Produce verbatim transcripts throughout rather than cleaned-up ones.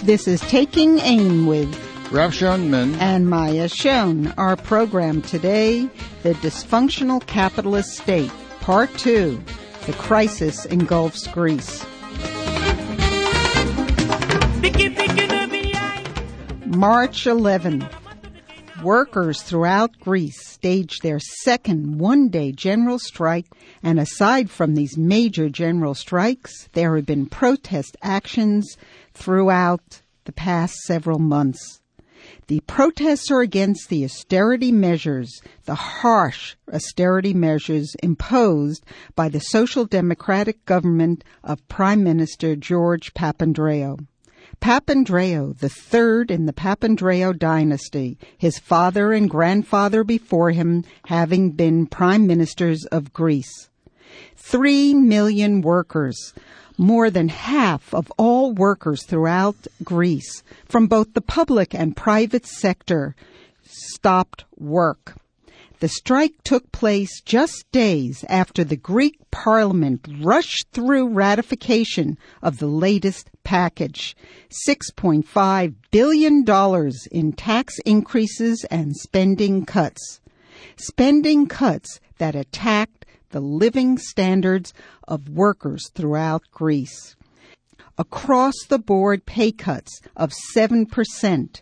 This is Taking Aim with Ralph Schoenman and Maya Schoen. Our program today, The Dysfunctional Capitalist State, Part two, The Crisis Engulfs Greece. March eleventh. Workers throughout Greece staged their second one-day general strike, and aside from these major general strikes, there have been protest actions throughout the past several months. The protests are against the austerity measures, the harsh austerity measures imposed by the Social Democratic government of Prime Minister George Papandreou. Papandreou, the third in the Papandreou dynasty, his father and grandfather before him having been prime ministers of Greece. Three million workers, more than half of all workers throughout Greece, from both the public and private sector, stopped work. The strike took place just days after the Greek parliament rushed through ratification of the latest package, six point five billion dollars in tax increases and spending cuts. Spending cuts that attacked the living standards of workers throughout Greece. Across-the-board pay cuts of seven percent.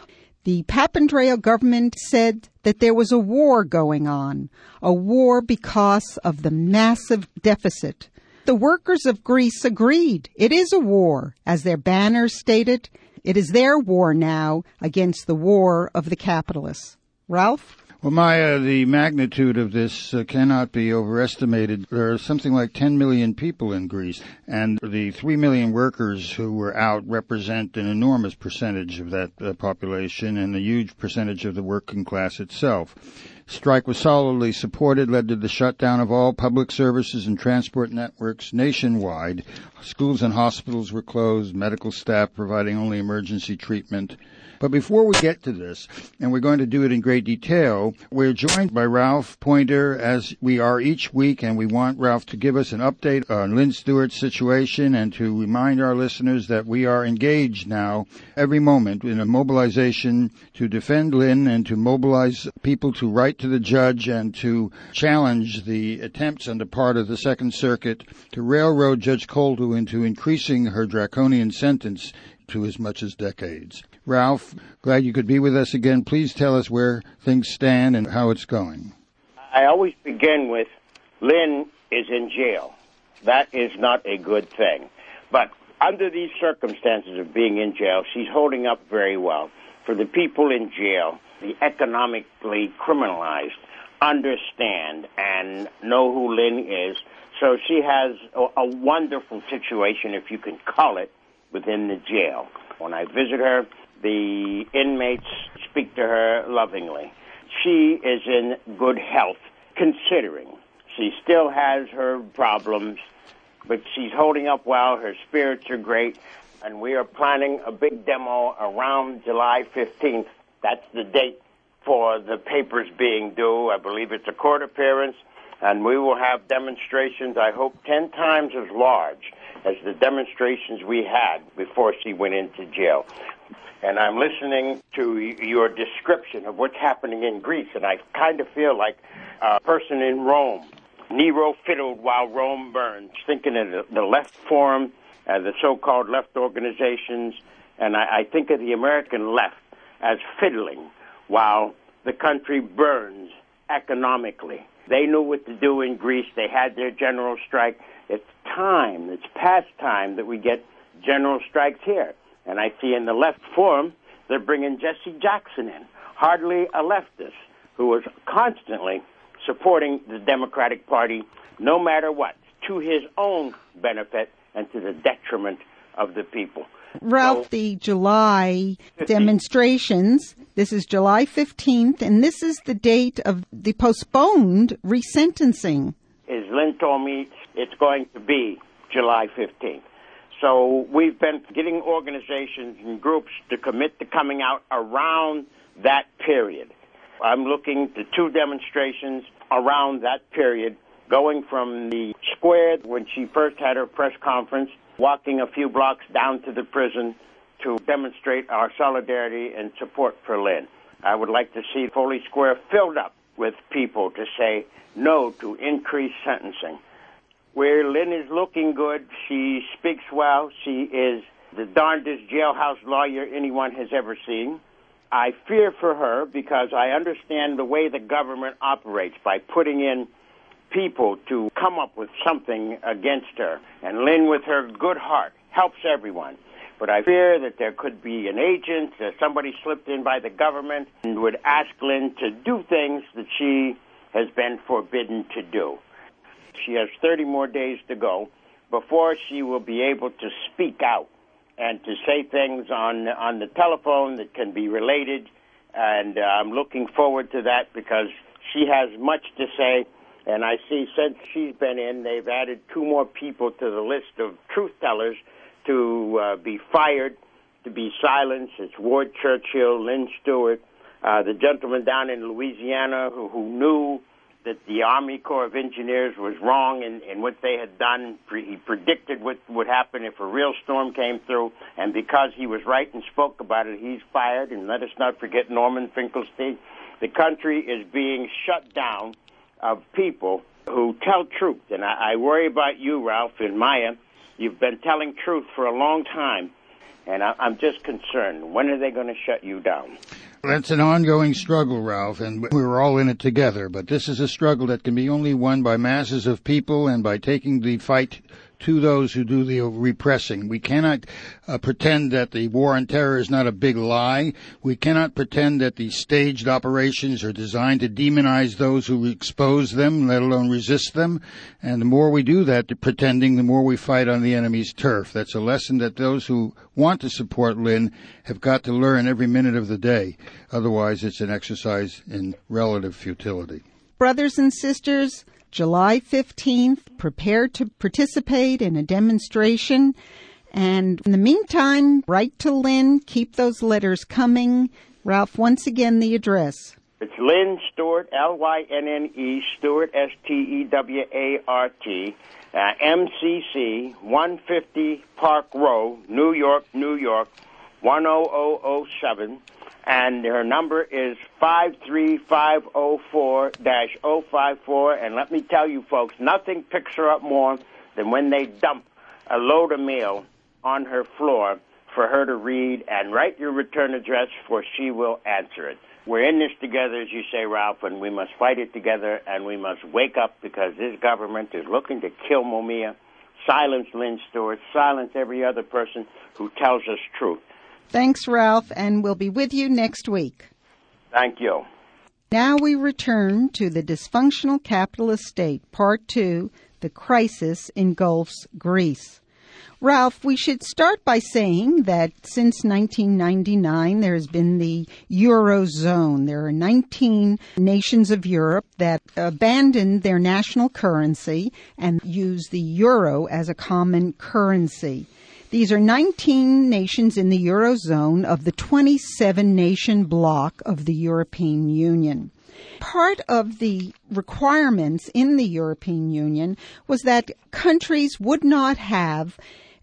The Papandreou government said that there was a war going on, a war because of the massive deficit. The workers of Greece agreed. It is a war. As their banners stated, it is their war now against the war of the capitalists. Ralph? Well, Maya, the magnitude of this uh, cannot be overestimated. There are something like ten million people in Greece, and the three million workers who were out represent an enormous percentage of that uh, population and a huge percentage of the working class itself. Strike was solidly supported, led to the shutdown of all public services and transport networks nationwide. Schools and hospitals were closed, medical staff providing only emergency treatment. But before we get to this, and we're going to do it in great detail, we're joined by Ralph Pointer, as we are each week, and we want Ralph to give us an update on Lynn Stewart's situation and to remind our listeners that we are engaged now every moment in a mobilization to defend Lynn and to mobilize people to write to the judge and to challenge the attempts on the part of the Second Circuit to railroad Judge Koldou into increasing her draconian sentence to as much as decades. Ralph, glad you could be with us again. Please tell us where things stand and how it's going. I always begin with, Lynn is in jail. That is not a good thing. But under these circumstances of being in jail, she's holding up very well. For the people in jail, the economically criminalized, understand and know who Lynn is. So she has a, a wonderful situation, if you can call it, within the jail. When I visit her, the inmates speak to her lovingly. She is in good health, considering she still has her problems, but she's holding up well. Her spirits are great, and we are planning a big demo around July fifteenth. That's the date for the papers being due. I believe it's a court appearance, and we will have demonstrations, I hope, ten times as large as the demonstrations we had before she went into jail. And I'm listening to your description of what's happening in Greece, and I kind of feel like a person in Rome. Nero fiddled while Rome burned, thinking of the left forum, uh, the so-called left organizations, and I, I think of the American left as fiddling while the country burns economically. They knew what to do in Greece. They had their general strike. It's time, it's past time that we get general strikes here. And I see in the left forum, they're bringing Jesse Jackson in, hardly a leftist, who was constantly supporting the Democratic Party, no matter what, to his own benefit and to the detriment of the people. Ralph, so, the July fifteenth demonstrations, this is July fifteenth, and this is the date of the postponed resentencing. As Lynn told me, it's going to be July fifteenth. So we've been getting organizations and groups to commit to coming out around that period. I'm looking to two demonstrations around that period, going from the square when she first had her press conference, walking a few blocks down to the prison, to demonstrate our solidarity and support for Lynn. I would like to see Foley Square filled up with people to say no to increased sentencing. Where Lynn is looking good, she speaks well, she is the darndest jailhouse lawyer anyone has ever seen. I fear for her because I understand the way the government operates by putting in people to come up with something against her. And Lynn, with her good heart, helps everyone. But I fear that there could be an agent, uh, somebody slipped in by the government and would ask Lynn to do things that she has been forbidden to do. She has thirty more days to go before she will be able to speak out and to say things on on the telephone that can be related. And uh, I'm looking forward to that because she has much to say. And I see since she's been in, they've added two more people to the list of truth tellers to uh, be fired, to be silenced. It's Ward Churchill, Lynn Stewart, uh, the gentleman down in Louisiana who, who knew that the Army Corps of Engineers was wrong in, in what they had done. He predicted what would happen if a real storm came through, and because he was right and spoke about it, he's fired. And let us not forget Norman Finkelstein. The country is being shut down of people who tell truth. And I, I worry about you, Ralph and Maya. You've been telling truth for a long time, and I, I'm just concerned. When are they going to shut you down? That's an ongoing struggle, Ralph, and we're all in it together. But this is a struggle that can be only won by masses of people and by taking the fight to those who do the repressing. We cannot uh, pretend that the war on terror is not a big lie. We cannot pretend that the staged operations are designed to demonize those who expose them, let alone resist them. And the more we do that, the pretending, the more we fight on the enemy's turf. That's a lesson that those who want to support Lynn have got to learn every minute of the day. Otherwise, it's an exercise in relative futility. Brothers and sisters, July fifteenth, prepare to participate in a demonstration. And in the meantime, write to Lynn. Keep those letters coming. Ralph, once again, the address. It's Lynn Stewart, L Y N N E, Stewart, S T E W A R T, uh, M C C, one fifty Park Row, New York, New York, one oh oh oh seven. And her number is five three five oh four dash oh five four. And let me tell you, folks, nothing picks her up more than when they dump a load of mail on her floor for her to read and write your return address, for she will answer it. We're in this together, as you say, Ralph, and we must fight it together, and we must wake up because this government is looking to kill Mumia, silence Lynn Stewart, silence every other person who tells us truth. Thanks, Ralph, and we'll be with you next week. Thank you. Now we return to the Dysfunctional Capitalist State, Part two, The Crisis Engulfs Greece. Ralph, we should start by saying that since nineteen ninety-nine, there has been the Eurozone. There are nineteen nations of Europe that abandoned their national currency and use the euro as a common currency. These are nineteen nations in the Eurozone of the twenty-seven nation bloc of the European Union. Part of the requirements in the European Union was that countries would not have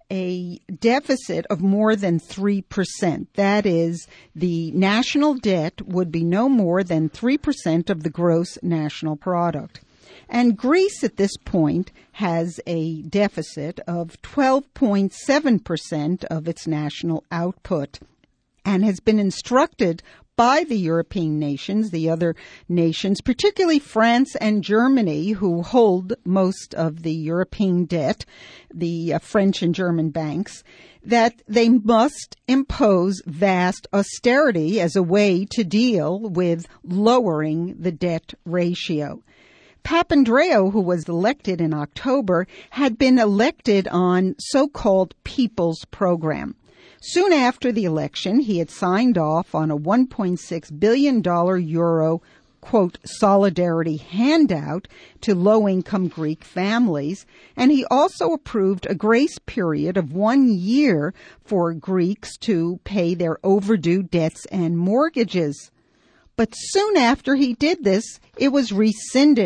a deficit of more than three percent. That is, the national debt would be no more than three percent of the gross national product. And Greece at this point has a deficit of twelve point seven percent of its national output and has been instructed by the European nations, the other nations, particularly France and Germany, who hold most of the European debt, the uh, French and German banks, that they must impose vast austerity as a way to deal with lowering the debt ratio. Papandreou, who was elected in October, had been elected on so-called People's Program. Soon after the election, he had signed off on a one point six billion dollars euro, quote, solidarity handout to low-income Greek families, and he also approved a grace period of one year for Greeks to pay their overdue debts and mortgages. But soon after he did this, it was rescinded.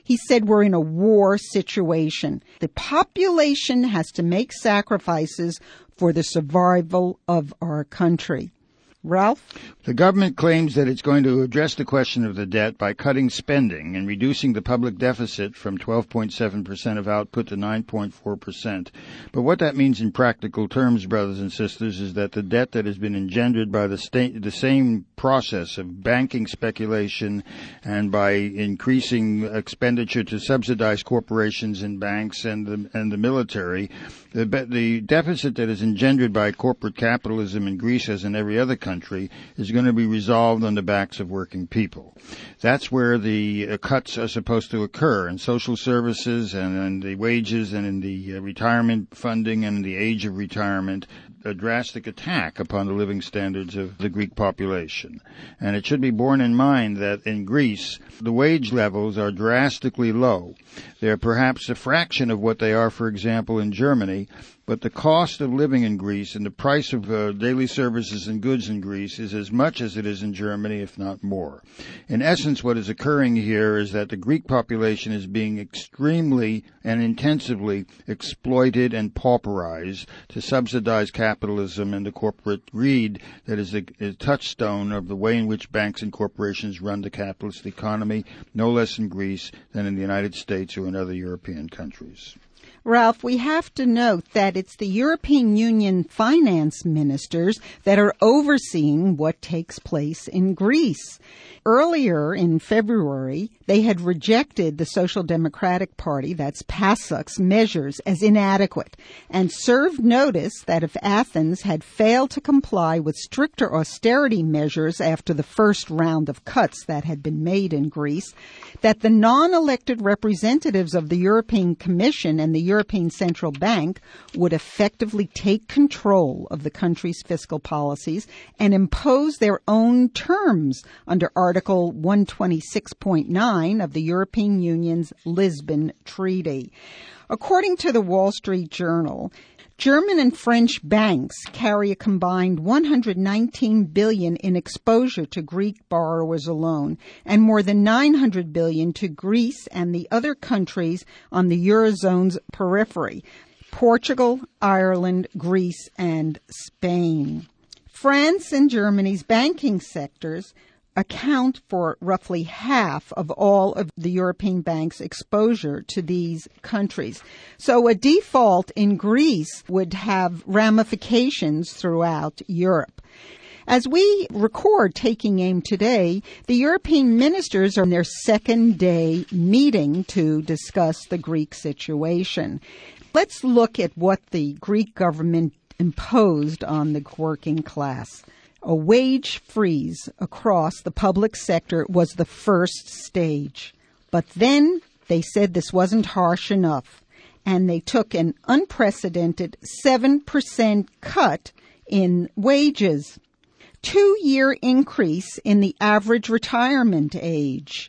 He said we're in a war situation. The population has to make sacrifices for the survival of our country. Ralph? The government claims that it's going to address the question of the debt by cutting spending and reducing the public deficit from twelve point seven percent of output to nine point four percent. But what that means in practical terms, brothers and sisters, is that the debt that has been engendered by the, sta- the same process of banking speculation and by increasing expenditure to subsidize corporations and banks and the, and the military, the, the deficit that is engendered by corporate capitalism in Greece, as in every other country, is going to be resolved on the backs of working people. That's where the uh, cuts are supposed to occur, in social services and in the wages and in the uh, retirement funding and the age of retirement, a drastic attack upon the living standards of the Greek population. And it should be borne in mind that in Greece, the wage levels are drastically low. They're perhaps a fraction of what they are, for example, in Germany, but the cost of living in Greece and the price of uh, daily services and goods in Greece is as much as it is in Germany, if not more. In essence, what is occurring here is that the Greek population is being extremely and intensively exploited and pauperized to subsidize capitalism and the corporate greed that is the, the touchstone of the way in which banks and corporations run the capitalist economy, no less in Greece than in the United States or in other European countries. Ralph, we have to note that it's the European Union finance ministers that are overseeing what takes place in Greece. Earlier in February, they had rejected the Social Democratic Party, that's PASOK's, measures as inadequate and served notice that if Athens had failed to comply with stricter austerity measures after the first round of cuts that had been made in Greece, that the non-elected representatives of the European Commission and the European Central Bank would effectively take control of the country's fiscal policies and impose their own terms under Article one twenty-six point nine of the European Union's Lisbon Treaty. According to the Wall Street Journal, German and French banks carry a combined one hundred nineteen billion dollars in exposure to Greek borrowers alone, and more than nine hundred billion dollars to Greece and the other countries on the Eurozone's periphery: Portugal, Ireland, Greece, and Spain. France and Germany's banking sectors account for roughly half of all of the European banks' exposure to these countries. So a default in Greece would have ramifications throughout Europe. As we record Taking Aim today, the European ministers are in their second day meeting to discuss the Greek situation. Let's look at what the Greek government imposed on the working class. A wage freeze across the public sector was the first stage. But then they said this wasn't harsh enough, and they took an unprecedented seven percent cut in wages, two-year increase in the average retirement age,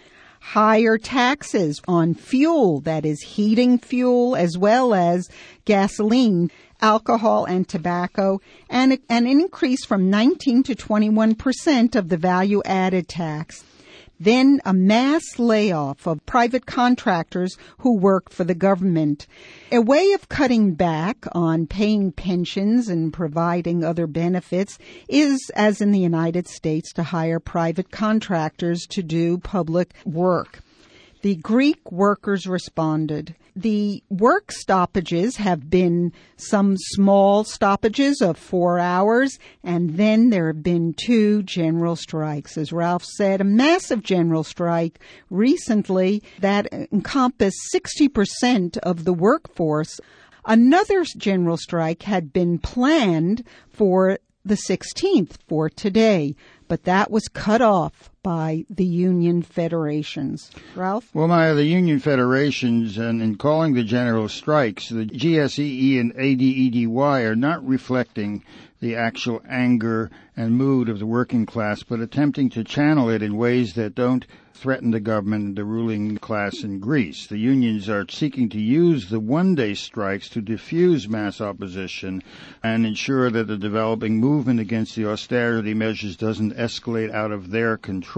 higher taxes on fuel, that is heating fuel as well as gasoline, alcohol and tobacco, and an increase from nineteen to twenty-one percent of the value-added tax. Then a mass layoff of private contractors who work for the government. A way of cutting back on paying pensions and providing other benefits is, as in the United States, to hire private contractors to do public work. The Greek workers responded. The work stoppages have been some small stoppages of four hours, and then there have been two general strikes. As Ralph said, a massive general strike recently that encompassed sixty percent of the workforce. Another general strike had been planned for the sixteenth, for today, but that was cut off by the union federations. Ralph? Well, Maya, the union federations, and in calling the general strikes, the G S E E and A D E D Y are not reflecting the actual anger and mood of the working class, but attempting to channel it in ways that don't threaten the government and the ruling class in Greece. The unions are seeking to use the one-day strikes to diffuse mass opposition and ensure that the developing movement against the austerity measures doesn't escalate out of their control.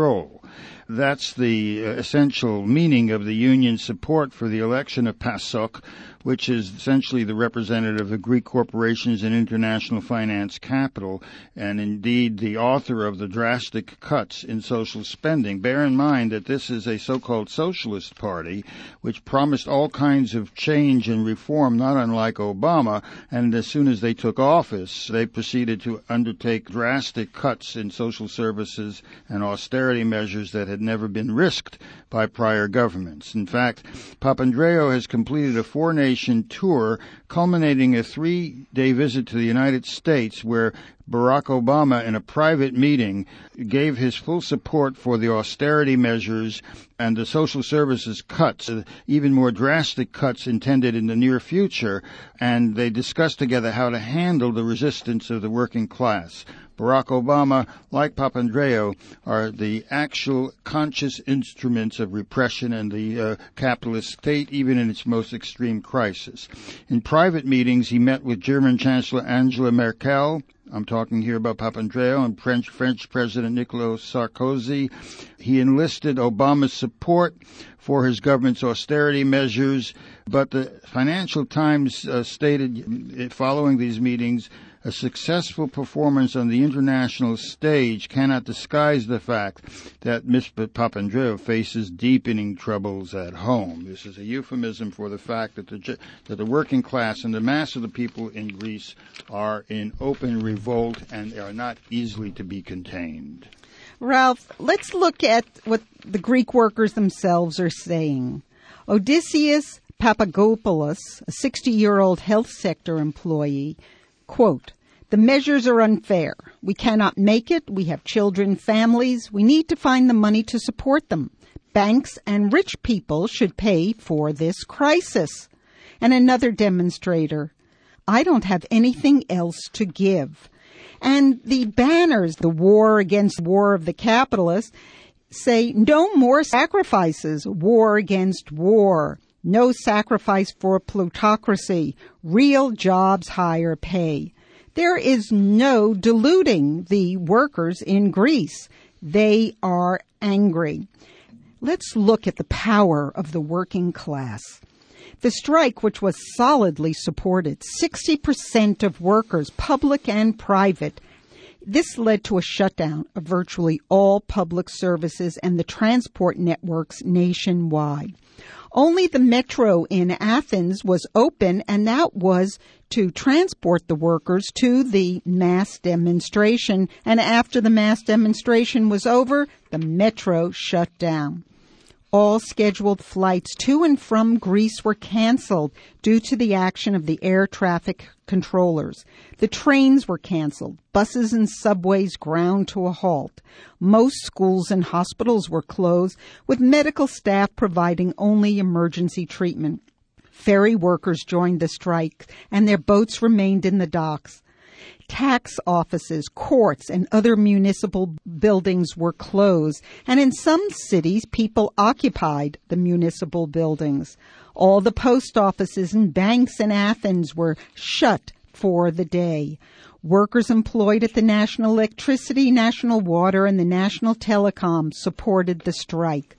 That's the essential meaning of the union's support for the election of PASOK, which is essentially the representative of the Greek corporations and international finance capital, and indeed the author of the drastic cuts in social spending. Bear in mind that this is a so-called socialist party, which promised all kinds of change and reform, not unlike Obama, and as soon as they took office, they proceeded to undertake drastic cuts in social services and austerity measures that had never been risked by prior governments. In fact, Papandreou has completed a four-nation tour culminating a three-day visit to the United States where Barack Obama, in a private meeting, gave his full support for the austerity measures and the social services cuts, even more drastic cuts intended in the near future, and they discussed together how to handle the resistance of the working class. Barack Obama, like Papandreou, are the actual conscious instruments of repression and the uh, capitalist state, even in its most extreme crisis. In private meetings, he met with German Chancellor Angela Merkel. I'm talking here about Papandreou and French, French President Nicolas Sarkozy. He enlisted Obama's support for his government's austerity measures, but the Financial Times uh, stated following these meetings, a successful performance on the international stage cannot disguise the fact that Mister Papandreou faces deepening troubles at home. This is a euphemism for the fact that the, that the working class and the mass of the people in Greece are in open revolt and are not easily to be contained. Ralph, let's look at what the Greek workers themselves are saying. Odysseus Papagopoulos, a sixty-year-old health sector employee, quote, "The measures are unfair. We cannot make it. We have children, families. We need to find the money to support them. Banks and rich people should pay for this crisis." And another demonstrator, "I don't have anything else to give." And the banners, the war against war of the capitalists, say no more sacrifices, war against war. No sacrifice for plutocracy. Real jobs, higher pay. There is no deluding the workers in Greece. They are angry. Let's look at the power of the working class. The strike, which was solidly supported, sixty percent of workers, public and private, this led to a shutdown of virtually all public services and the transport networks nationwide. Only the metro in Athens was open, and that was to transport the workers to the mass demonstration. And after the mass demonstration was over, the metro shut down. All scheduled flights to and from Greece were canceled due to the action of the air traffic controllers. The trains were canceled. Buses and subways ground to a halt. Most schools and hospitals were closed, with medical staff providing only emergency treatment. Ferry workers joined the strike, and their boats remained in the docks. Tax offices, courts, and other municipal buildings were closed, and in some cities, people occupied the municipal buildings. All the post offices and banks in Athens were shut for the day. Workers employed at the National Electricity, National Water, and the National Telecom supported the strike.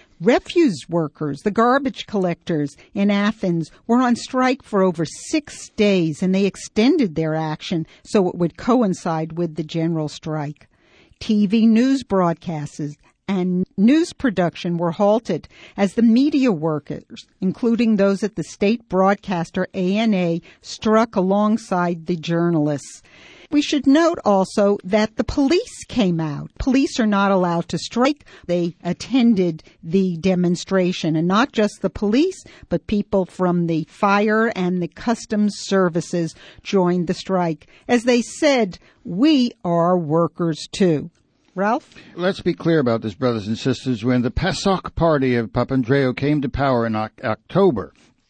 Refuse workers, the garbage collectors in Athens, were on strike for over six days, and they extended their action so it would coincide with the general strike. T V news broadcasts and news production were halted as the media workers, including those at the state broadcaster A N A, struck alongside the journalists. We should note also that the police came out. Police are not allowed to strike. They attended the demonstration, and not just the police, but people from the fire and the customs services joined the strike. As they said, we are workers too. Ralph? Let's be clear about this, brothers and sisters. When the PASOK party of Papandreou came to power in October,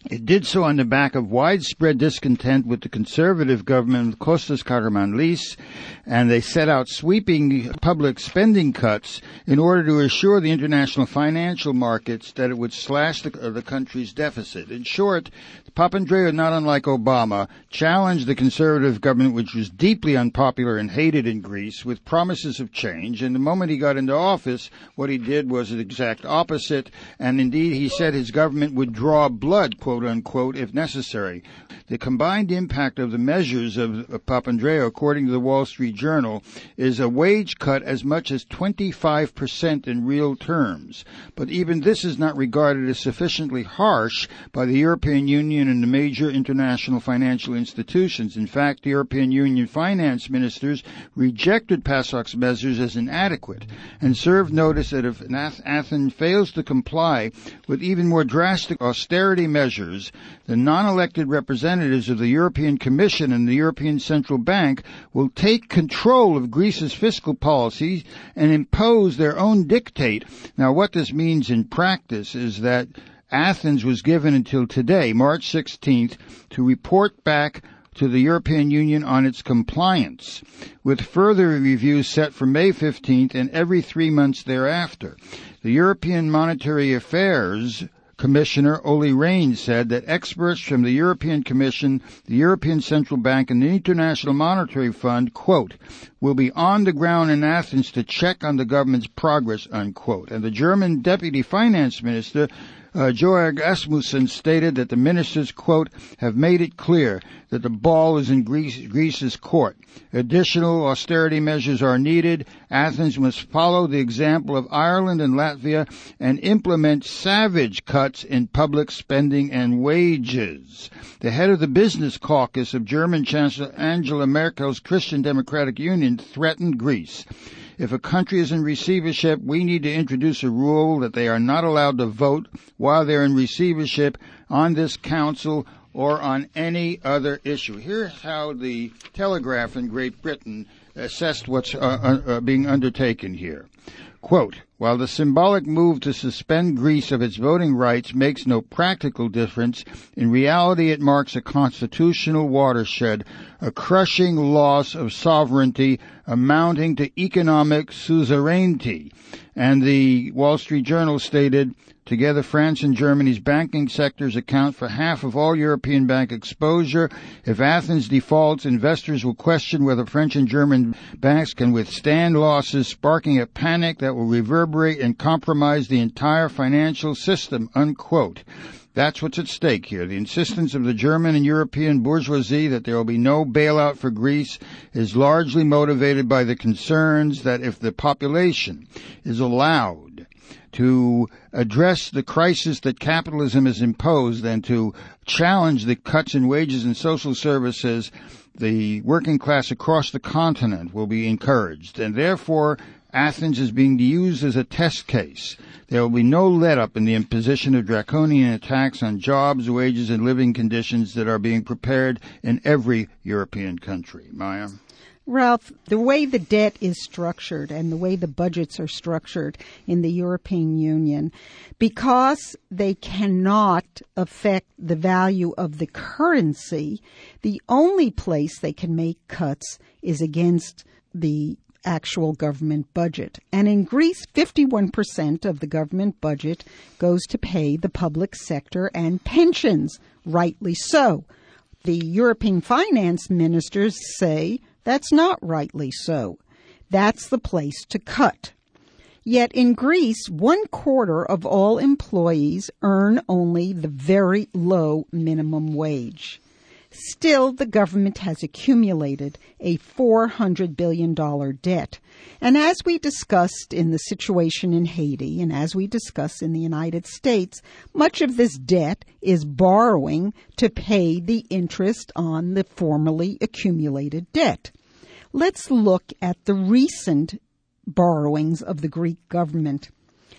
It did so on the back of widespread discontent with the conservative government of Kostas Karamanlis, and they set out sweeping public spending cuts in order to assure the international financial markets that it would slash the, uh, the country's deficit. In short, Papandreou, not unlike Obama, challenged the conservative government, which was deeply unpopular and hated in Greece, with promises of change. And the moment he got into office, what he did was the exact opposite. And indeed, he said his government would draw blood, quote unquote, if necessary. The combined impact of the measures of Papandreou, according to the Wall Street Journal, is a wage cut as much as twenty-five percent in real terms. But even this is not regarded as sufficiently harsh by the European Union and the major international financial institutions. In fact, the European Union finance ministers rejected PASOK's measures as inadequate and served notice that if Athens fails to comply with even more drastic austerity measures, the non-elected representatives of the European Commission and the European Central Bank will take control of Greece's fiscal policy and impose their own dictate. Now, what this means in practice is that Athens was given until today, March sixteenth, to report back to the European Union on its compliance, with further reviews set for May fifteenth and every three months thereafter. The European Monetary Affairs Commissioner Olli Rehn said that experts from the European Commission, the European Central Bank, and the International Monetary Fund, quote, will be on the ground in Athens to check on the government's progress, unquote. And the German Deputy Finance Minister, Uh, Georg Asmussen, stated that the ministers, quote, have made it clear that the ball is in Greece, Greece's court. Additional austerity measures are needed. Athens must follow the example of Ireland and Latvia and implement savage cuts in public spending and wages. The head of the business caucus of German Chancellor Angela Merkel's Christian Democratic Union threatened Greece. If a country is in receivership, we need to introduce a rule that they are not allowed to vote while they're in receivership on this council or on any other issue. Here's how the Telegraph in Great Britain assessed what's uh, uh, being undertaken here. Quote, while the symbolic move to suspend Greece of its voting rights makes no practical difference, in reality it marks a constitutional watershed, a crushing loss of sovereignty amounting to economic suzerainty. And the Wall Street Journal stated, together France and Germany's banking sectors account for half of all European bank exposure. If Athens defaults, investors will question whether French and German banks can withstand losses, sparking a panic that will reverberate and compromise the entire financial system, unquote. That's what's at stake here. The insistence of the German and European bourgeoisie that there will be no bailout for Greece is largely motivated by the concerns that if the population is allowed to address the crisis that capitalism has imposed and to challenge the cuts in wages and social services, the working class across the continent will be encouraged. And therefore, Athens is being used as a test case. There will be no let-up in the imposition of draconian attacks on jobs, wages, and living conditions that are being prepared in every European country. Maya? Ralph, the way the debt is structured and the way the budgets are structured in the European Union, because they cannot affect the value of the currency, the only place they can make cuts is against the actual government budget. And in Greece, fifty-one percent of the government budget goes to pay the public sector and pensions, rightly so. The European finance ministers say that's not rightly so. That's the place to cut. Yet in Greece, one quarter of all employees earn only the very low minimum wage. Still, the government has accumulated a four hundred billion dollars debt. And as we discussed in the situation in Haiti, and as we discussed in the United States, much of this debt is borrowing to pay the interest on the formerly accumulated debt. Let's look at the recent borrowings of the Greek government.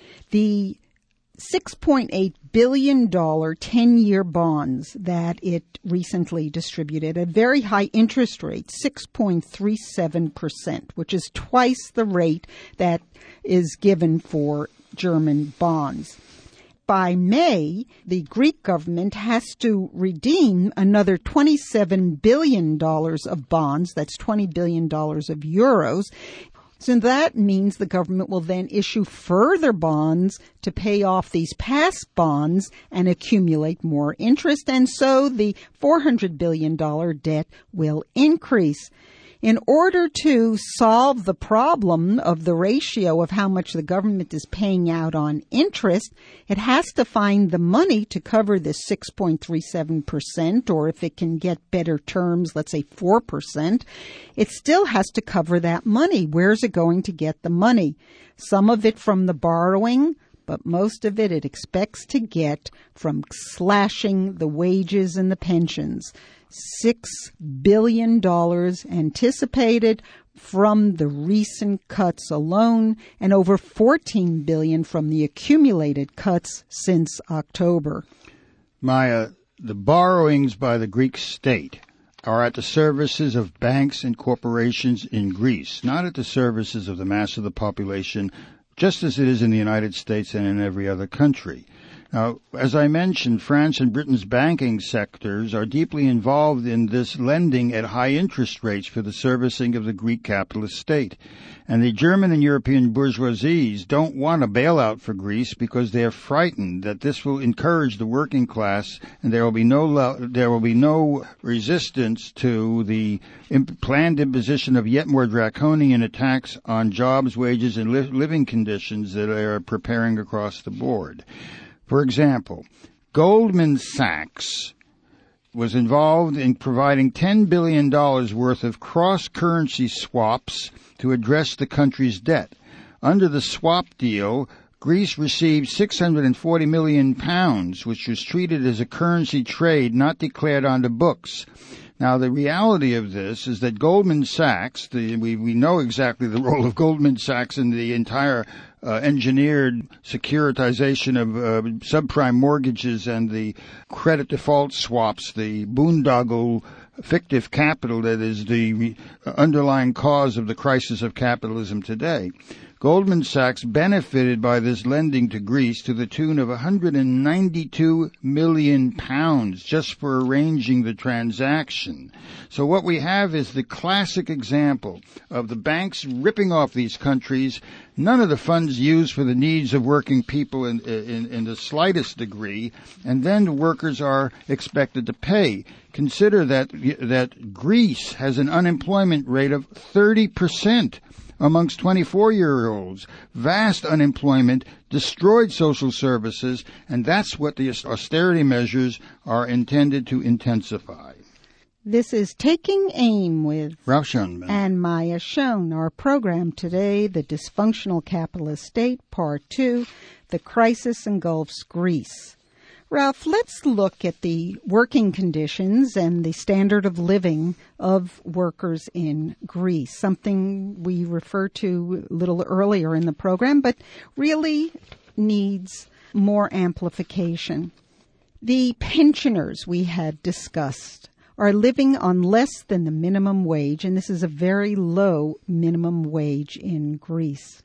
The six point eight billion dollars ten-year bonds that it recently distributed at very high interest rate, six point three seven percent, which is twice the rate that is given for German bonds. by May, the Greek government has to redeem another twenty-seven billion dollars of bonds. That's twenty billion dollars of euros. So that means the government will then issue further bonds to pay off these past bonds and accumulate more interest. And so the four hundred billion dollars debt will increase. In order to solve the problem of the ratio of how much the government is paying out on interest, it has to find the money to cover this six point three seven percent, or if it can get better terms, let's say four percent, it still has to cover that money. Where's it going to get the money? Some of it from the borrowing, but most of it it expects to get from slashing the wages and the pensions. Six billion dollars anticipated from the recent cuts alone, and over fourteen billion dollars from the accumulated cuts since October. Maya, the borrowings by the Greek state are at the services of banks and corporations in Greece, not at the services of the mass of the population, just as it is in the United States and in every other country. Now, as I mentioned, France and Britain's banking sectors are deeply involved in this lending at high interest rates for the servicing of the Greek capitalist state. And the German and European bourgeoisies don't want a bailout for Greece because they are frightened that this will encourage the working class, and there will be no there will be no resistance to the imp- planned imposition of yet more draconian attacks on jobs, wages, and li- living conditions that they are preparing across the board. For example, Goldman Sachs was involved in providing ten billion dollars worth of cross-currency swaps to address the country's debt. Under the swap deal, Greece received six hundred forty million pounds, which was treated as a currency trade not declared on the books. Now, the reality of this is that Goldman Sachs, the, we, we know exactly the role of Goldman Sachs in the entire uh, engineered securitization of uh, subprime mortgages and the credit default swaps, the boondoggle fictive capital that is the underlying cause of the crisis of capitalism today. Goldman Sachs benefited by this lending to Greece to the tune of one hundred ninety-two million pounds just for arranging the transaction. So what we have is the classic example of the banks ripping off these countries, none of the funds used for the needs of working people in, in, in the slightest degree, and then the workers are expected to pay. Consider that, that Greece has an unemployment rate of thirty percent. Amongst twenty-four-year-olds, vast unemployment, destroyed social services, and that's what the austerity measures are intended to intensify. This is Taking Aim with Ralph Schoenman and Maya Schoen. Our program today, The Dysfunctional Capitalist State, Part two, The Crisis Engulfs Greece. Ralph, let's look at the working conditions and the standard of living of workers in Greece, something we referred to a little earlier in the program, but really needs more amplification. The pensioners we had discussed are living on less than the minimum wage, and this is a very low minimum wage in Greece.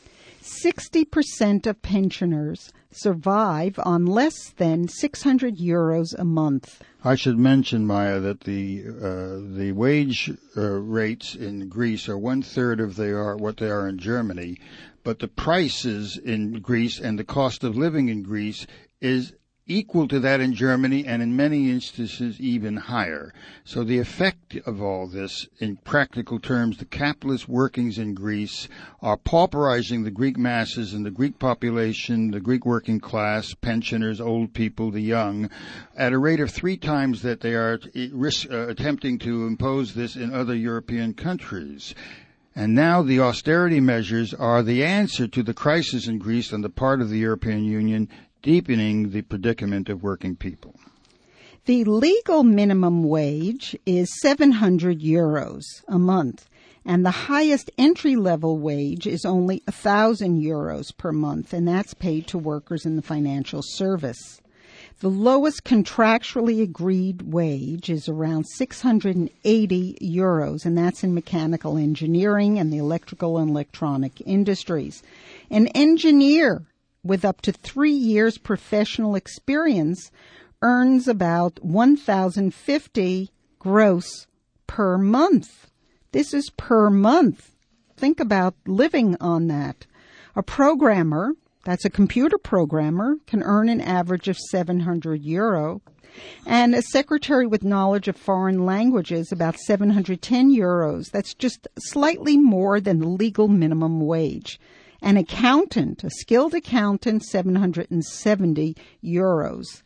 sixty percent of pensioners survive on less than six hundred euros a month. I should mention, Maya, that the uh, the wage uh, rates in Greece are one-third of they are what they are in Germany, but the prices in Greece and the cost of living in Greece is equal to that in Germany, and in many instances even higher. So the effect of all this, in practical terms, the capitalist workings in Greece are pauperizing the Greek masses and the Greek population, the Greek working class, pensioners, old people, the young, at a rate of three times that they are risk, uh, attempting to impose this in other European countries. And now the austerity measures are the answer to the crisis in Greece on the part of the European Union, deepening the predicament of working people. The legal minimum wage is seven hundred euros a month, and the highest entry-level wage is only one thousand euros per month, and that's paid to workers in the financial service. The lowest contractually agreed wage is around six hundred eighty euros, and that's in mechanical engineering and the electrical and electronic industries. An engineer with up to three years professional experience earns about one thousand fifty gross per month. This is per month. Think about living on that. A programmer, that's a computer programmer, can earn an average of seven hundred euro. And a secretary with knowledge of foreign languages, about seven hundred ten euros. That's just slightly more than the legal minimum wage. An accountant, a skilled accountant, seven hundred seventy euros.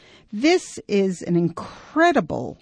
This is an incredible,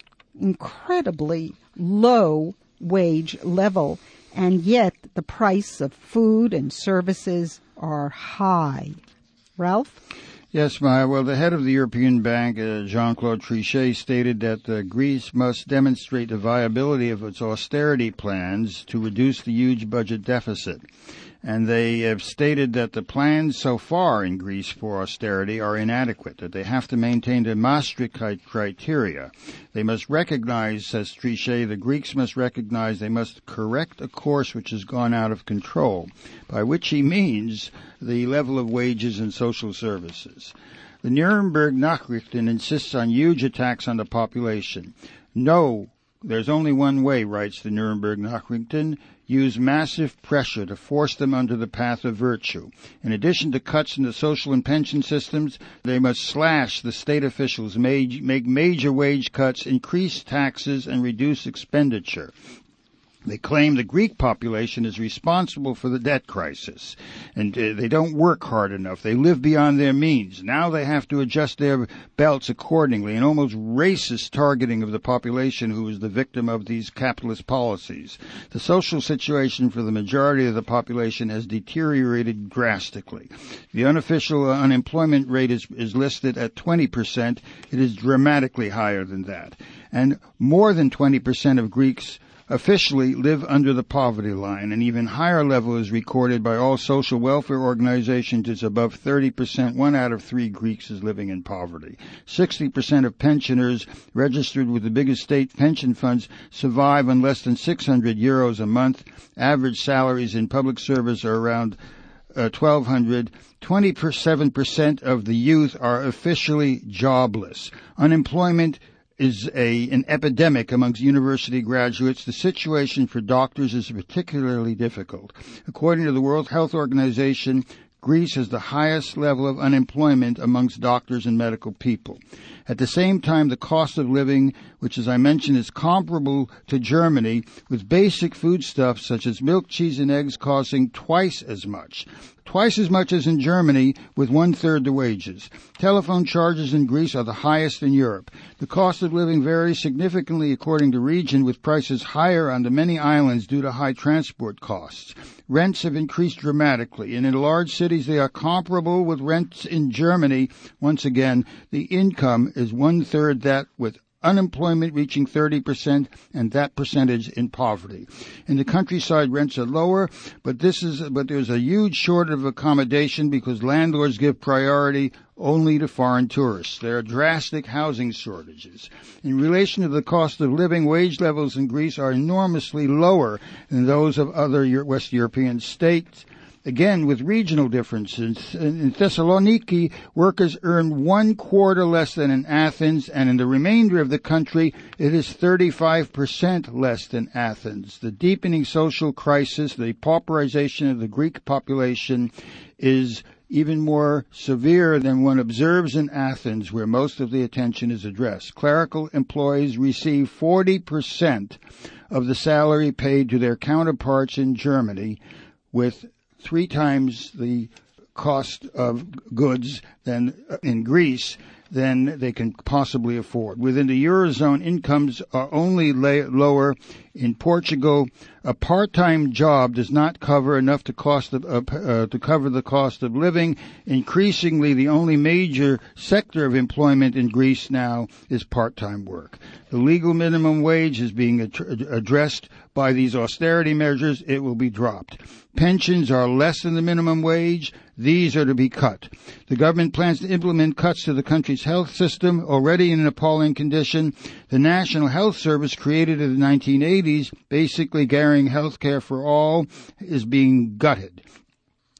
incredibly low wage level, and yet the price of food and services are high. Ralph? Yes, Maya. Well, the head of the European Bank, uh, Jean-Claude Trichet, stated that uh, Greece must demonstrate the viability of its austerity plans to reduce the huge budget deficit. And they have stated that the plans so far in Greece for austerity are inadequate, that they have to maintain the Maastricht criteria. They must recognize, says Trichet, the Greeks must recognize they must correct a course which has gone out of control, by which he means the level of wages and social services. The Nuremberg Nachrichten insists on huge attacks on the population. No, there's only one way, writes the Nuremberg Nachrichten: use massive pressure to force them under the path of virtue. In addition to cuts in the social and pension systems, they must slash the state officials, make major wage cuts, increase taxes, and reduce expenditure. They claim the Greek population is responsible for the debt crisis, and uh, they don't work hard enough. They live beyond their means. Now they have to adjust their belts accordingly, an almost racist targeting of the population who is the victim of these capitalist policies. The social situation for the majority of the population has deteriorated drastically. The unofficial unemployment rate is, is listed at twenty percent. It is dramatically higher than that. And more than twenty percent of Greeks officially live under the poverty line. An even higher level is recorded by all social welfare organizations. It's above thirty percent. One out of three Greeks is living in poverty. sixty percent of pensioners registered with the biggest state pension funds survive on less than six hundred euros a month. Average salaries in public service are around uh, twelve hundred. twenty-seven percent of the youth are officially jobless. Unemployment is a an epidemic amongst university graduates. The situation for doctors is particularly difficult. According to the World Health Organization, Greece has the highest level of unemployment amongst doctors and medical people. At the same time, the cost of living, which, as I mentioned, is comparable to Germany, with basic foodstuffs such as milk, cheese, and eggs costing twice as much. Twice as much as in Germany, with one-third the wages. Telephone charges in Greece are the highest in Europe. The cost of living varies significantly according to region, with prices higher on the many islands due to high transport costs. Rents have increased dramatically, and in large cities they are comparable with rents in Germany. Once again, the income is one-third that, with unemployment reaching thirty percent, and that percentage in poverty. In the countryside, rents are lower, but this is but there's a huge shortage of accommodation because landlords give priority only to foreign tourists. There are drastic housing shortages. In relation to the cost of living, wage levels in Greece are enormously lower than those of other West European states. Again, with regional differences. In Thessaloniki, workers earn one quarter less than in Athens, and in the remainder of the country, it is thirty-five percent less than Athens. The deepening social crisis, the pauperization of the Greek population, is even more severe than one observes in Athens, where most of the attention is addressed. Clerical employees receive forty percent of the salary paid to their counterparts in Germany, with three times the cost of goods than in Greece than they can possibly afford. Within the Eurozone, incomes are only lay, lower. In Portugal, a part-time job does not cover enough to cost of, uh, uh, to cover the cost of living. Increasingly, the only major sector of employment in Greece now is part-time work. The legal minimum wage is being ad- addressed by these austerity measures. It will be dropped. Pensions are less than the minimum wage. These are to be cut. The government plans to implement cuts to the country's health system, already in an appalling condition. The National Health Service, created in the nineteen eighties, basically guaranteeing health care for all, is being gutted.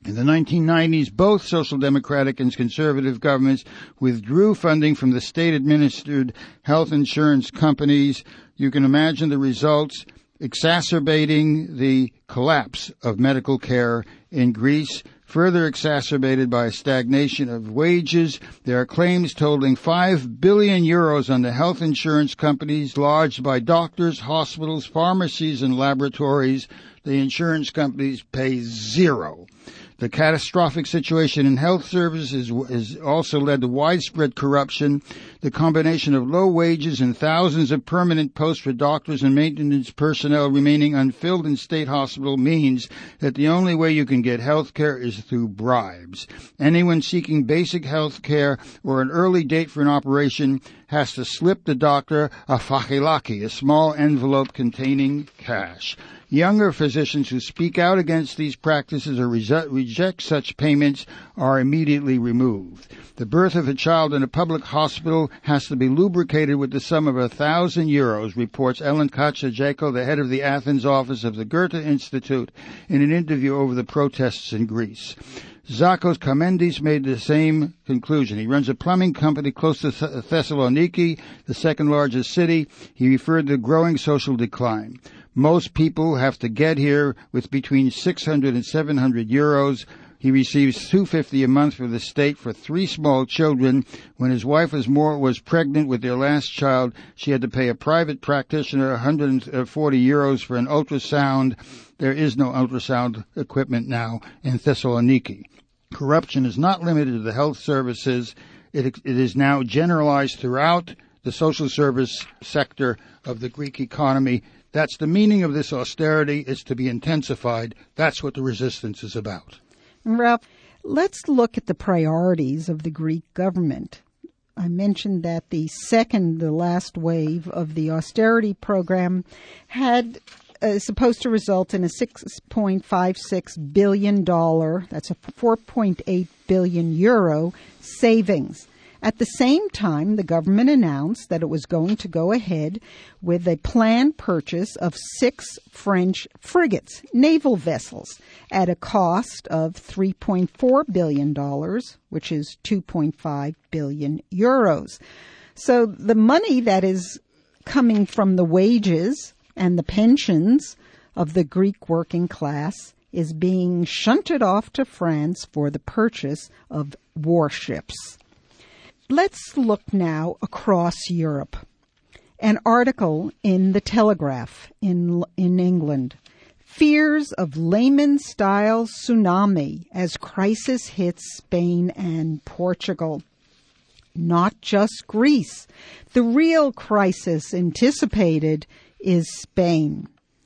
In the nineteen nineties, both Social Democratic and Conservative governments withdrew funding from the state-administered health insurance companies. You can imagine the results, exacerbating the collapse of medical care in Greece, further exacerbated by a stagnation of wages. There are claims totaling five billion euros on the health insurance companies lodged by doctors, hospitals, pharmacies, and laboratories. The insurance companies pay zero. The catastrophic situation in health services has also led to widespread corruption. The combination of low wages and thousands of permanent posts for doctors and maintenance personnel remaining unfilled in state hospital means that the only way you can get health care is through bribes. Anyone seeking basic health care or an early date for an operation has to slip the doctor a fakilaki, a small envelope containing cash. Younger physicians who speak out against these practices or reject such payments are immediately removed. The birth of a child in a public hospital has to be lubricated with the sum of a thousand euros, reports Ellen Katsajeko, the head of the Athens office of the Goethe Institute, in an interview over the protests in Greece. Zakos Kamendis made the same conclusion. He runs a plumbing company close to Thessaloniki, the second largest city. He referred to the growing social decline. Most people have to get here with between six hundred and seven hundred euros. He receives two hundred fifty a month from the state for three small children. When his wife was more was pregnant with their last child, she had to pay a private practitioner one hundred forty euros for an ultrasound. There is no ultrasound equipment now in Thessaloniki. Corruption is not limited to the health services. It, it is now generalized throughout the social service sector of the Greek economy. That's the meaning of this austerity. It's to be intensified. That's what the resistance is about. Ralph, let's look at the priorities of the Greek government. I mentioned that the second, the last wave of the austerity program had uh, supposed to result in a six point five six billion dollars, that's a four point eight billion euro savings. At the same time, the government announced that it was going to go ahead with a planned purchase of six French frigates, naval vessels, at a cost of three point four billion dollars, which is two point five billion euros. So the money that is coming from the wages and the pensions of the Greek working class is being shunted off to France for the purchase of warships. Let's look now across Europe. An article in The Telegraph in in England. Fears of Lehman-style tsunami as crisis hits Spain and Portugal. Not just Greece. The real crisis anticipated is Spain.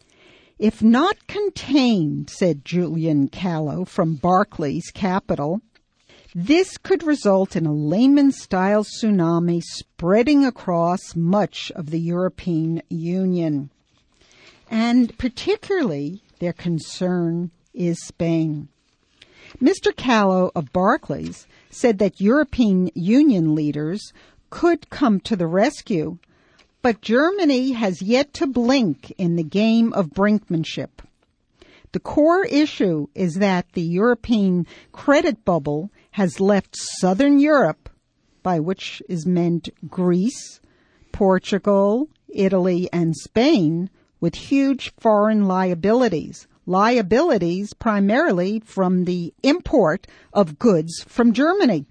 If not contained, said Julian Callow from Barclays Capital, this could result in a Lehman-style tsunami spreading across much of the European Union. And particularly, their concern is Spain. Mister Callow of Barclays said that European Union leaders could come to the rescue, but Germany has yet to blink in the game of brinkmanship. The core issue is that the European credit bubble has left Southern Europe, by which is meant Greece, Portugal, Italy, and Spain, with huge foreign liabilities. Liabilities primarily from the import of goods from Germany.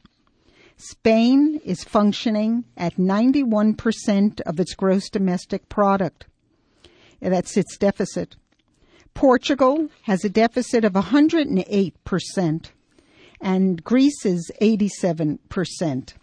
Spain is functioning at ninety-one percent of its gross domestic product. That's its deficit. Portugal has a deficit of one hundred eight percent, and Greece is eighty-seven percent.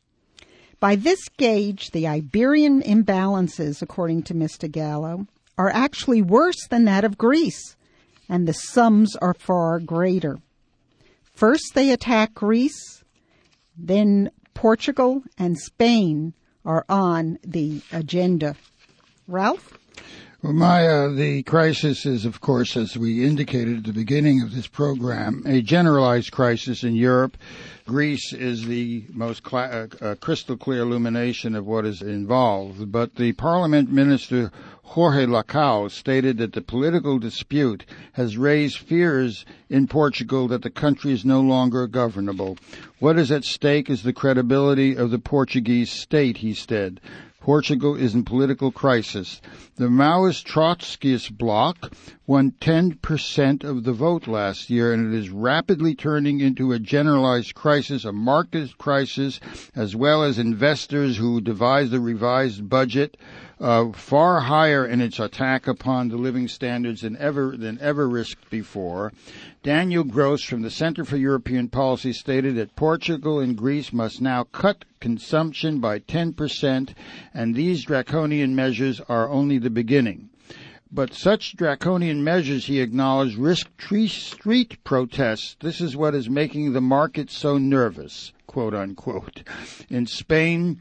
By this gauge, the Iberian imbalances, according to Mister Gallo, are actually worse than that of Greece, and the sums are far greater. First they attack Greece, then Portugal and Spain are on the agenda. Ralph? Well, Maya, the crisis is, of course, as we indicated at the beginning of this program, a generalized crisis in Europe. Greece is the most cl- uh, uh, crystal clear illumination of what is involved. But the Parliament Minister Jorge Lacau stated that the political dispute has raised fears in Portugal that the country is no longer governable. What is at stake is the credibility of the Portuguese state, he said. Portugal is in political crisis. The Maoist Trotskyist bloc won ten percent of the vote last year, and it is rapidly turning into a generalized crisis, a market crisis, as well as investors who devised the revised budget uh, far higher in its attack upon the living standards than ever than ever risked before. Daniel Gross from the Center for European Policy stated that Portugal and Greece must now cut consumption by ten percent, and these draconian measures are only the beginning. But such draconian measures, he acknowledged, risk tree street protests. This is what is making the market so nervous, quote unquote. In Spain,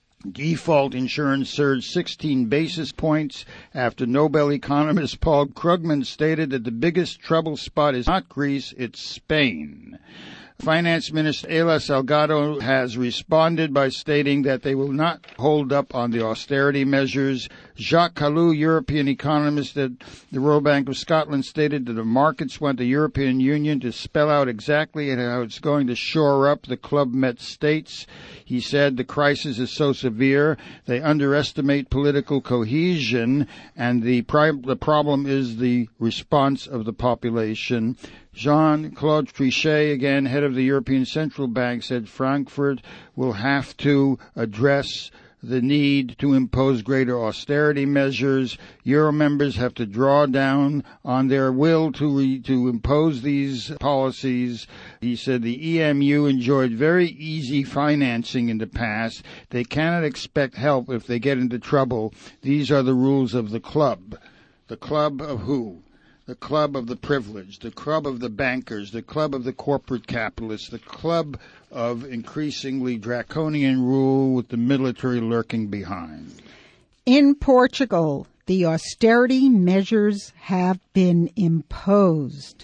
default insurance surged sixteen basis points after Nobel economist Paul Krugman stated that the biggest trouble spot is not Greece, it's Spain. Finance Minister Ela Salgado has responded by stating that they will not hold up on the austerity measures. Jacques Kalou, European economist at the Royal Bank of Scotland, stated that the markets want the European Union to spell out exactly how it's going to shore up the Club Med States. He said the crisis is so severe they underestimate political cohesion, and the, pri- the problem is the response of the population. Jean-Claude Trichet, again, head of the European Central Bank, said Frankfurt will have to address the need to impose greater austerity measures. Euro members have to draw down on their will to re, to impose these policies. He said the E M U enjoyed very easy financing in the past. They cannot expect help if they get into trouble. These are the rules of the club. The club of who? The club of the privileged, the club of the bankers, the club of the corporate capitalists, the club of increasingly draconian rule with the military lurking behind. In Portugal, the austerity measures have been imposed.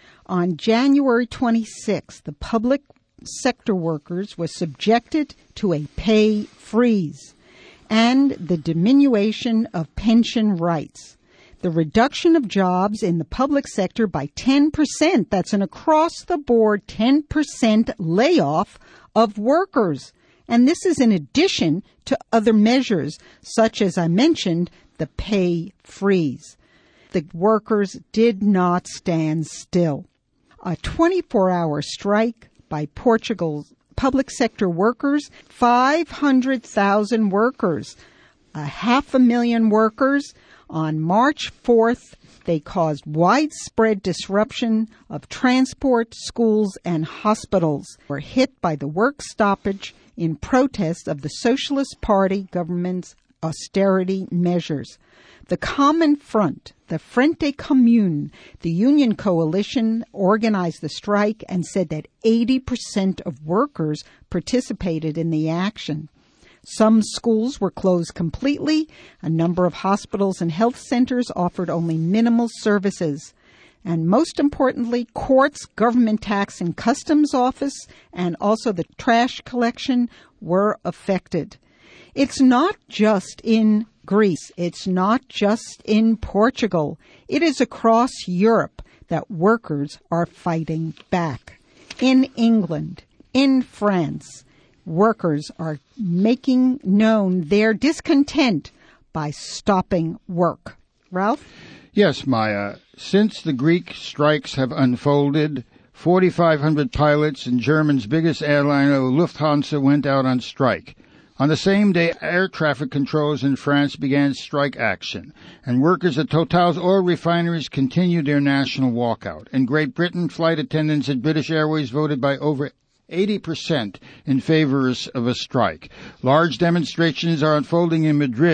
On January twenty-sixth, the public sector workers were subjected to a pay freeze and the diminution of pension rights. The reduction of jobs in the public sector by ten percent. That's an across-the-board ten percent layoff of workers. And this is in addition to other measures, such as I mentioned, the pay freeze. The workers did not stand still. A twenty-four hour strike by Portugal's public sector workers, five hundred thousand workers, a half a million workers. On March fourth, they caused widespread disruption of transport, schools, and hospitals. They were hit by the work stoppage in protest of the Socialist Party government's austerity measures. The Common Front, the Frente Común, the union coalition, organized the strike and said that eighty percent of workers participated in the action. Some schools were closed completely. A number of hospitals and health centers offered only minimal services. And most importantly, courts, government tax and customs office, and also the trash collection were affected. It's not just in Greece. It's not just in Portugal. It is across Europe that workers are fighting back. In England, in France, workers are making known their discontent by stopping work. Ralph? Yes, Maya. Since the Greek strikes have unfolded, forty-five hundred pilots in Germany's biggest airliner, Lufthansa, went out on strike. On the same day, air traffic controllers in France began strike action, and workers at Total's oil refineries continued their national walkout. In Great Britain, flight attendants at British Airways voted by over eighty percent in favor of a strike. Large demonstrations are unfolding in Madrid.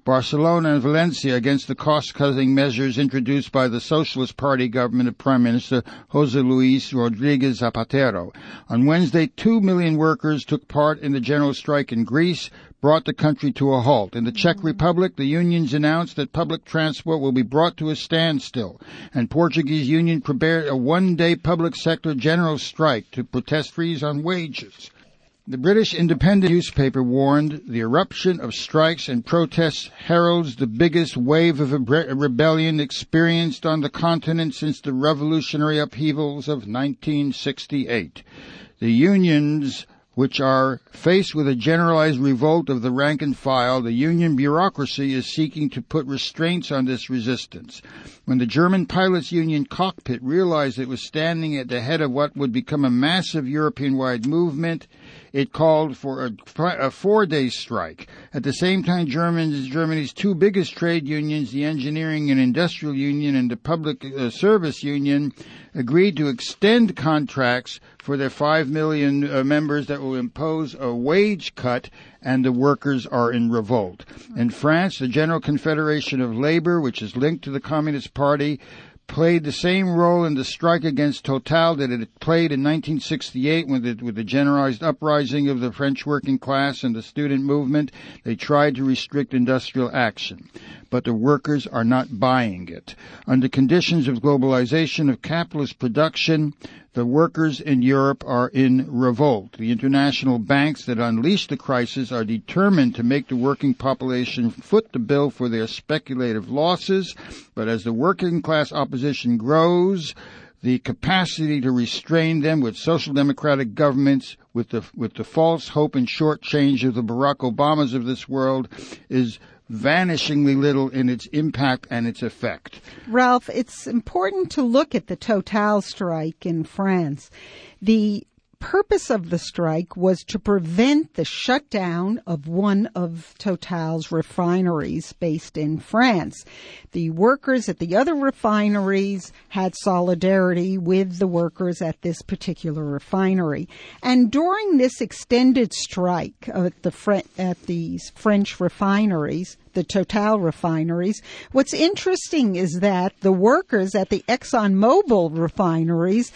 Barcelona and Valencia against the cost-cutting measures introduced by the Socialist Party government of Prime Minister José Luis Rodríguez Zapatero. On Wednesday, two million workers took part in the general strike in Greece, brought the country to a halt. In the Czech Republic, the unions announced that public transport will be brought to a standstill, and Portuguese union prepared a one-day public sector general strike to protest freeze on wages. The British Independent newspaper warned the eruption of strikes and protests heralds the biggest wave of rebellion experienced on the continent since the revolutionary upheavals of nineteen sixty-eight. The unions, which are faced with a generalized revolt of the rank and file, the union bureaucracy is seeking to put restraints on this resistance. When the German pilots' union Cockpit realized it was standing at the head of what would become a massive European-wide movement, it called for a, a four-day strike. At the same time, Germany's, Germany's two biggest trade unions, the Engineering and Industrial Union and the Public uh, Service Union, agreed to extend contracts for their five million uh, members that will impose a wage cut, and the workers are in revolt. In France, the General Confederation of Labor, which is linked to the Communist Party, played the same role in the strike against Total that it played in nineteen sixty-eight with the, with the generalized uprising of the French working class and the student movement. They tried to restrict industrial action, but the workers are not buying it. Under conditions of globalization of capitalist production, the workers in Europe are in revolt. The international banks that unleashed the crisis are determined to make the working population foot the bill for their speculative losses, but as the working class opposition grows, the capacity to restrain them with social democratic governments, with the with the false hope and short change of the Barack Obamas of this world, is vanishingly little in its impact and its effect. Ralph, it's important to look at the Total strike in France. The purpose of the strike was to prevent the shutdown of one of Total's refineries based in France. The workers at the other refineries had solidarity with the workers at this particular refinery. And during this extended strike at the Fre- at these French refineries, the Total refineries, what's interesting is that the workers at the ExxonMobil refineries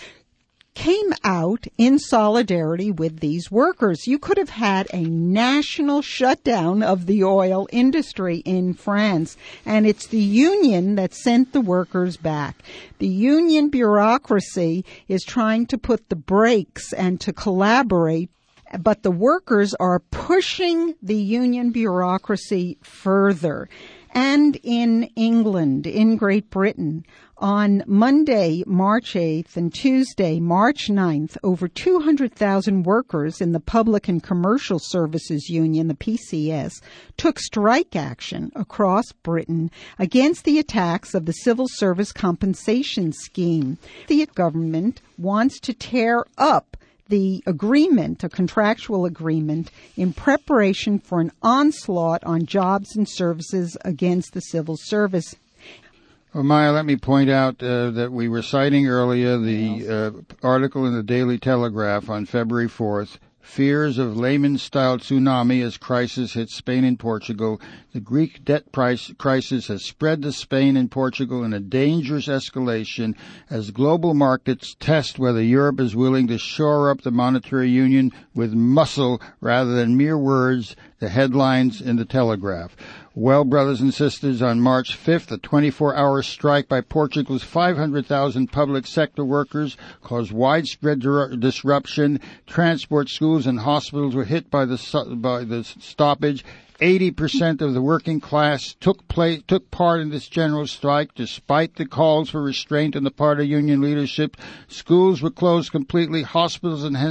came out in solidarity with these workers. You could have had a national shutdown of the oil industry in France, and it's the union that sent the workers back. The union bureaucracy is trying to put the brakes and to collaborate, but the workers are pushing the union bureaucracy further. And in England, in Great Britain, on Monday, March eighth, and Tuesday, March ninth, over two hundred thousand workers in the Public and Commercial Services Union, the P C S, took strike action across Britain against the attacks of the Civil Service Compensation Scheme. The government wants to tear up the agreement, a contractual agreement, in preparation for an onslaught on jobs and services against the civil service. Well, Maya, let me point out uh, that we were citing earlier the uh, article in the Daily Telegraph on February fourth, fears of Lehman-style tsunami as crisis hits Spain and Portugal. The Greek debt price crisis has spread to Spain and Portugal in a dangerous escalation as global markets test whether Europe is willing to shore up the monetary union with muscle rather than mere words, the headlines in the Telegraph. Well, brothers and sisters, on March fifth, a twenty-four hour strike by Portugal's five hundred thousand public sector workers caused widespread dir- disruption. Transport, schools, and hospitals were hit by the by the stoppage. eighty percent of the working class took place, took part in this general strike, despite the calls for restraint on the part of union leadership. Schools were closed completely, hospitals and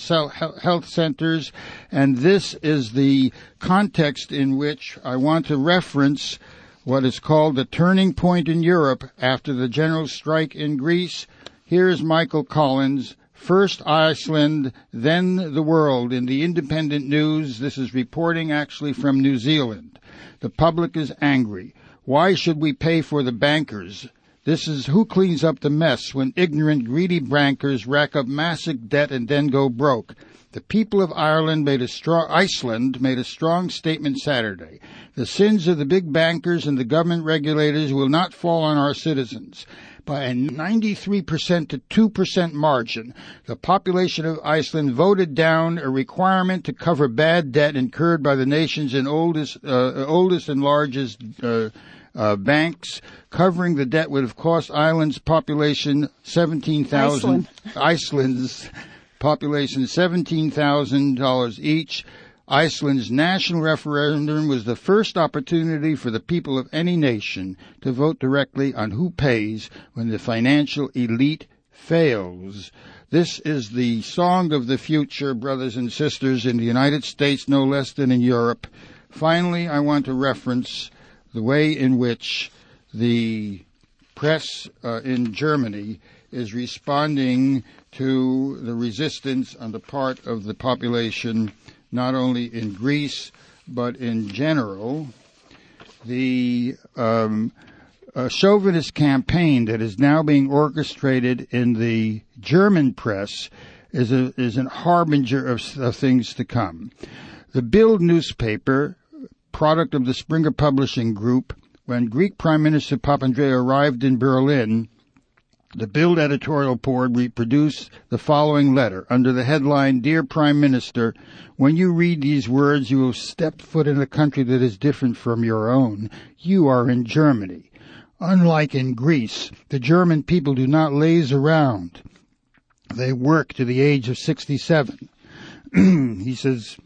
health centers, and this is the context in which I want to reference what is called the turning point in Europe after the general strike in Greece. Here's Michael Collins. First Iceland, then the world. In the Independent News, this is reporting actually from New Zealand. The public is angry. Why should we pay for the bankers? This is who cleans up the mess when ignorant, greedy bankers rack up massive debt and then go broke. The people of Ireland made a strong, Iceland made a strong statement Saturday. The sins of the big bankers and the government regulators will not fall on our citizens. By a ninety-three percent to two percent margin, the population of Iceland voted down a requirement to cover bad debt incurred by the nation's and oldest, uh, oldest and largest uh, uh, banks. Covering the debt would have cost Ireland's population seventeen thousand. Iceland. Iceland's population seventeen thousand dollars each. Iceland's national referendum was the first opportunity for the people of any nation to vote directly on who pays when the financial elite fails. This is the song of the future, brothers and sisters, in the United States no less than in Europe. Finally, I want to reference the way in which the press uh, in Germany is responding to the resistance on the part of the population, not only in Greece, but in general. The um, uh, chauvinist campaign that is now being orchestrated in the German press is a, is a harbinger of, of things to come. The Bild newspaper, product of the Springer Publishing Group, when Greek Prime Minister Papandreou arrived in Berlin, the Bild editorial board reproduced the following letter under the headline, "Dear Prime Minister, when you read these words, you have stepped foot in a country that is different from your own. You are in Germany. Unlike in Greece, the German people do not laze around. They work to the age of sixty-seven. He says,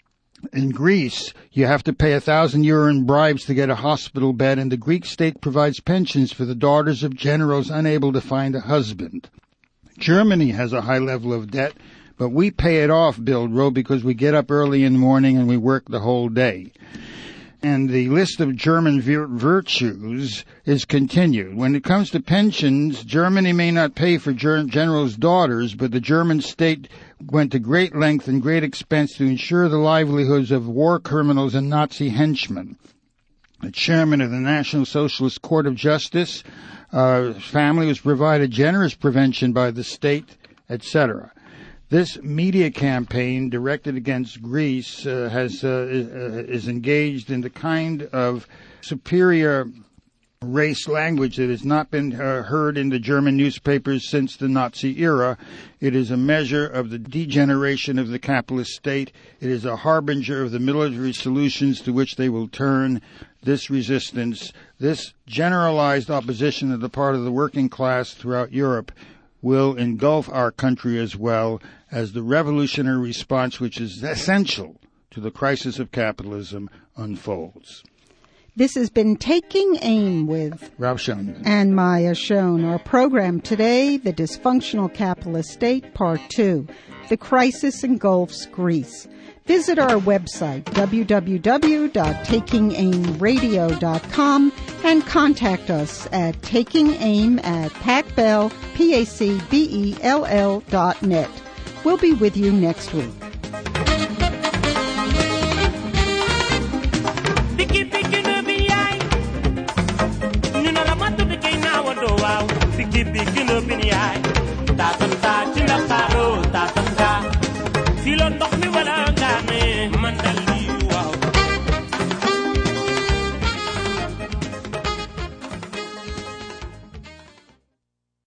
in Greece, you have to pay a thousand euro in bribes to get a hospital bed, and the Greek state provides pensions for the daughters of generals unable to find a husband. Germany has a high level of debt, but we pay it off, Bild wrote, because we get up early in the morning and we work the whole day." And the list of German vir- virtues is continued. When it comes to pensions, Germany may not pay for ger- generals' daughters, but the German state went to great length and great expense to ensure the livelihoods of war criminals and Nazi henchmen. The chairman of the National Socialist Court of Justice uh, family was provided generous prevention by the state, et cetera. This media campaign directed against Greece uh, has uh, is engaged in the kind of superior race language that has not been uh, heard in the German newspapers since the Nazi era. It is a measure of the degeneration of the capitalist state. It is a harbinger of the military solutions to which they will turn. This resistance, this generalized opposition on the part of the working class throughout Europe will engulf our country as well as the revolutionary response, which is essential to the crisis of capitalism, unfolds. This has been Taking Aim with Ralph Schoen and Maya Schoen. Our program today, The Dysfunctional Capitalist State, Part two, The Crisis Engulfs Greece. Visit our website, w w w dot taking aim radio dot com, and contact us at takingaim at pacbell, P A C B E L L dot net. We'll be with you next week.